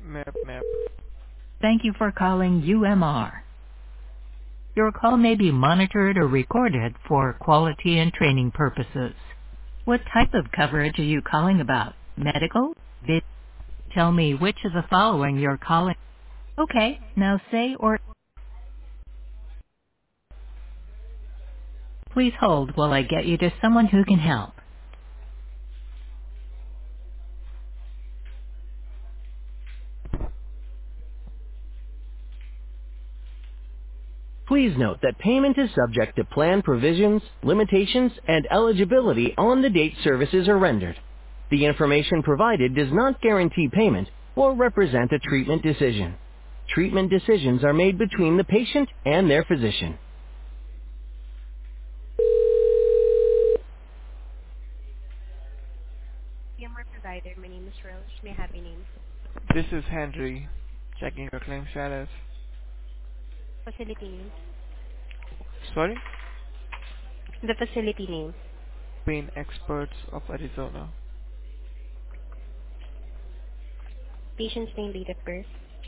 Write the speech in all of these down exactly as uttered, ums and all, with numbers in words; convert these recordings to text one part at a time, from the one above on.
Map, map. Thank you for calling U M R. Your call may be monitored or recorded for quality and training purposes. What type of coverage are you calling about? Medical? Vid? Tell me which of the following you're calling. Okay, now say or please hold while I get you to someone who can help. Please note that payment is subject to plan provisions, limitations, and eligibility on the date services are rendered. The information provided does not guarantee payment or represent a treatment decision. Treatment decisions are made between the patient and their physician. U M R provider, my name is Rose. May I have your name? This is Henry. Checking your claim status. Facility name. Sorry? The facility name. Pain Experts of Arizona. Patient's name, date of birth.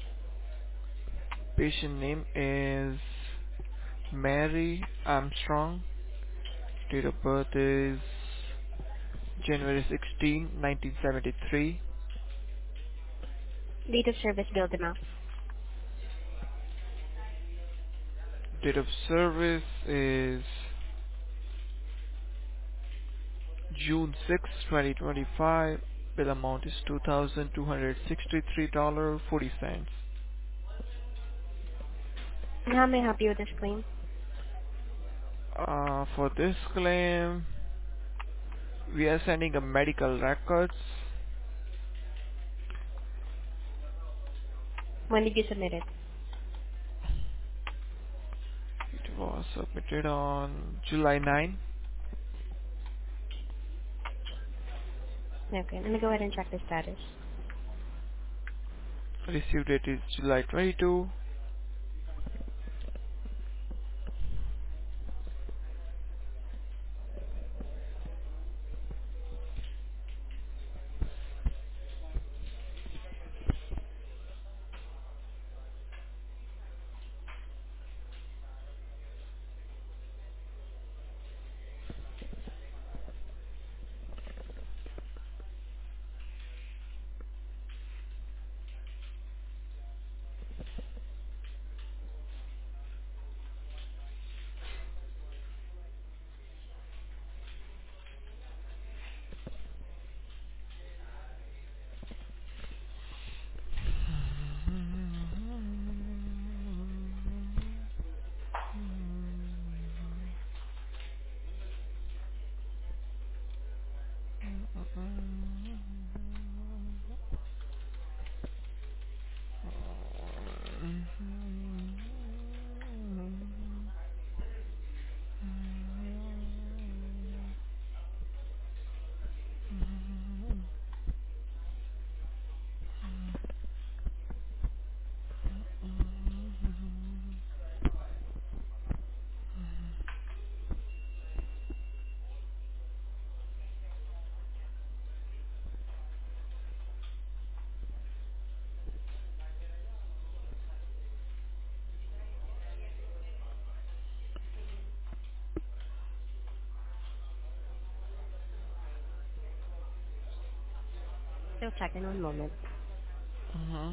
Patient name is Mary Armstrong. Date of birth is January sixteenth, nineteen seventy-three. Date of service, build amount. Date of service is June sixth, twenty twenty-five. Bill amount is two thousand two hundred sixty-three dollars and forty cents. How may I help you with this claim? Uh, for this claim, we are sending a medical records. When did you submit it? It was submitted on July ninth. Okay, let me go ahead and check the status. Received date is July twenty-second. Still checking, one moment. Mm-hmm.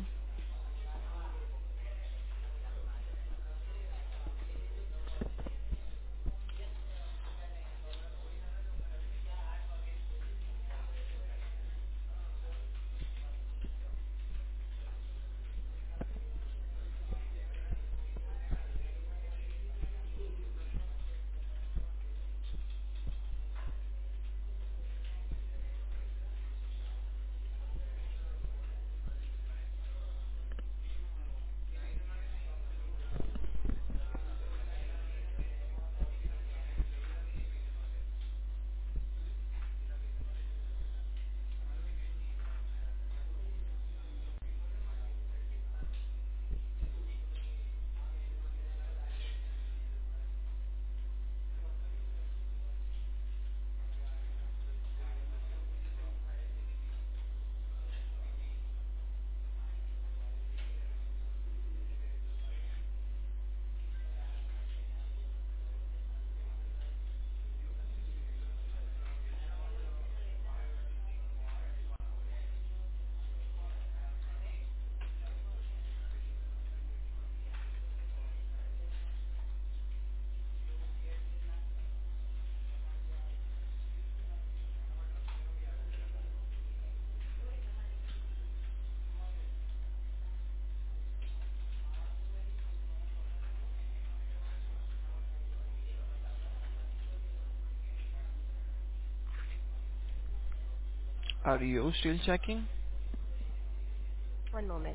Are you still checking? One moment.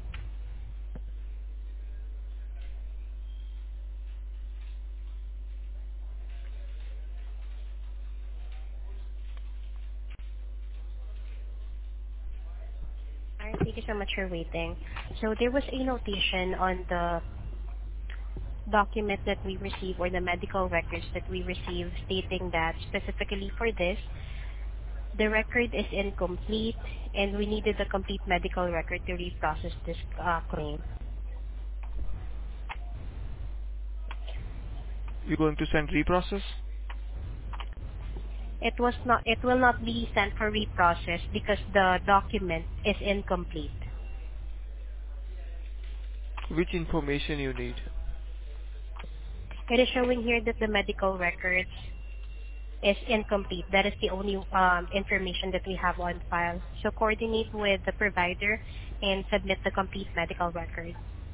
All right, thank you so much for waiting. So there was a notation on the document that we received or the medical records that we received stating that specifically for this, the record is incomplete and we needed a complete medical record to reprocess this uh, claim. You're going to send reprocess? It was not, it will not be sent for reprocess because the document is incomplete. Which information you need? It is showing here that the medical records is incomplete. That is the only um, information that we have on file. So coordinate with the provider and submit the complete medical record.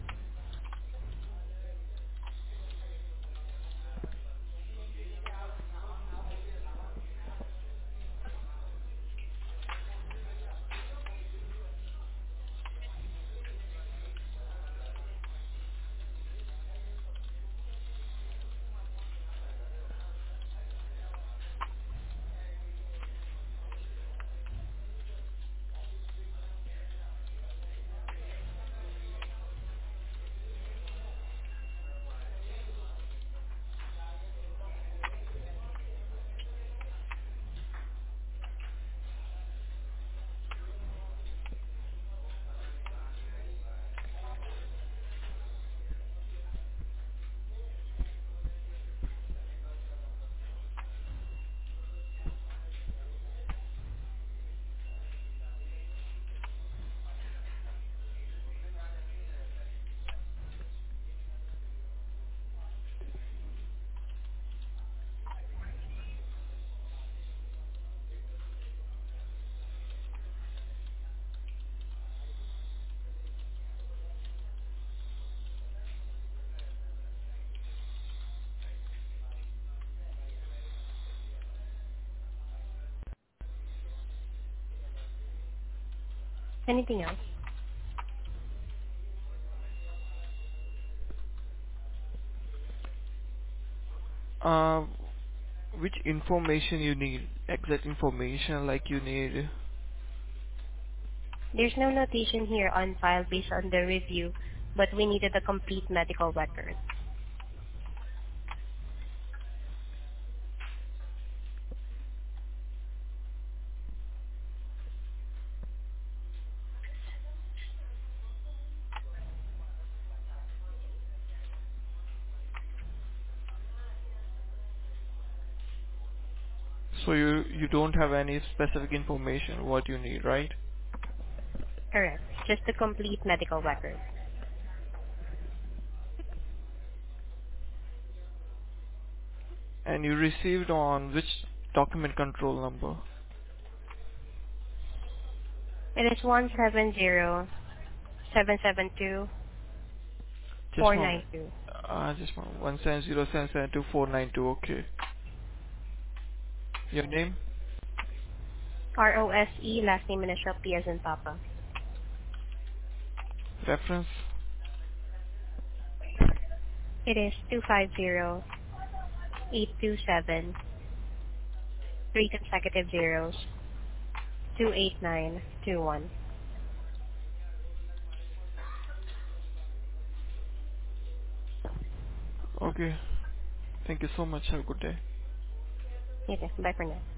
Anything else? Uh, which information you need? Exact information like you need. There's no notation here on file based on the review, but we needed a complete medical record. So you you don't have any specific information what you need, right? Correct. Just a complete medical record. And you received on which document control number? It is one seven zero seven seven two Just four one. nine two. Uh, just one. One seven zero seven seven two four nine two. Okay. Your name, R O S E, last name initial P as in Papa. reference. It is two five zero eight two seven, three consecutive zeros, two eight nine two one. Okay. Thank you so much. Have a good day. Okay, bye for now.